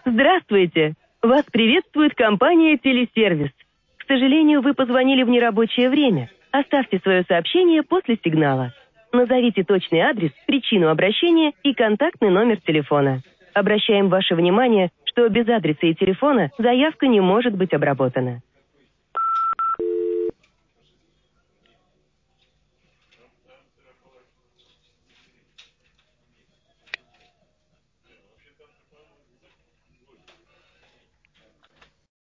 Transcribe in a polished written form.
Здравствуйте! Вас приветствует компания «Телесервис». К сожалению, вы позвонили в нерабочее время. Оставьте свое сообщение после сигнала. Назовите точный адрес, причину обращения и контактный номер телефона. Обращаем ваше внимание, что без адреса и телефона заявка не может быть обработана.